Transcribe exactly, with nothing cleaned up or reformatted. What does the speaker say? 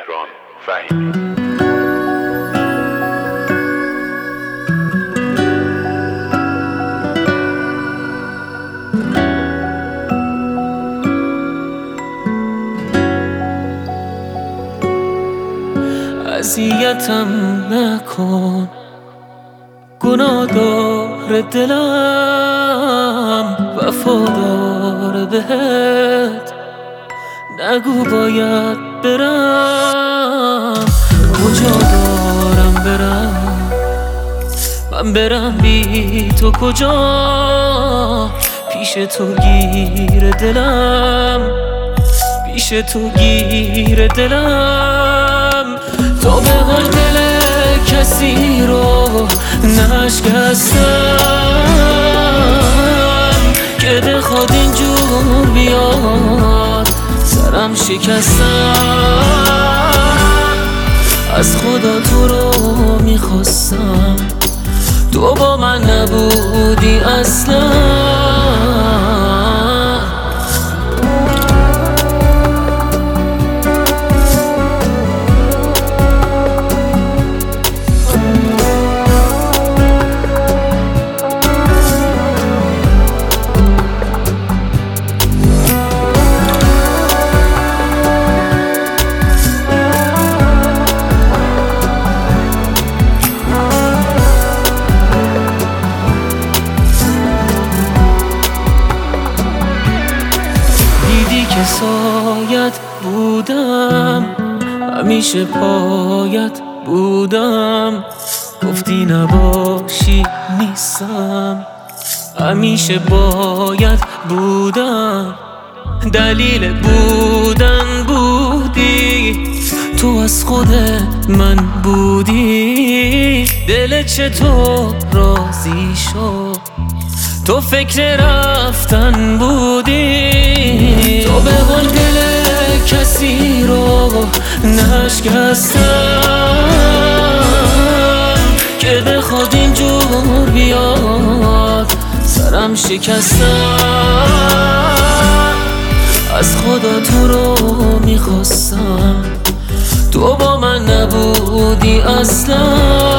مهران فهیمی. اذیتم نکن، گناه داره دلم، وفادار بهت، نگو باید برم. کجا دارم برم؟ من برم بی تو کجا؟ پیش تو گیر دلم، پیش تو گیر دلم. تا به حال دل کسی رو نشکستم که بخواد اینجور بیاد سرم شکستم. از خدا تو رو میخواستم، تو با من نبودی اصلا. که سایت بودم، همیشه پایت بودم. گفتی نباشی نیستم، همیشه باید بودم. دلیل بودن بودی، تو از خود من بودی. دل چطور راضی شد، تو فکر رفتن بودی. تو به حال دل کسی رو نشکستم که بخواد اینجور بیاد سرم شکستم. از خدا تو رو میخواستم، تو با من نبودی اصلا.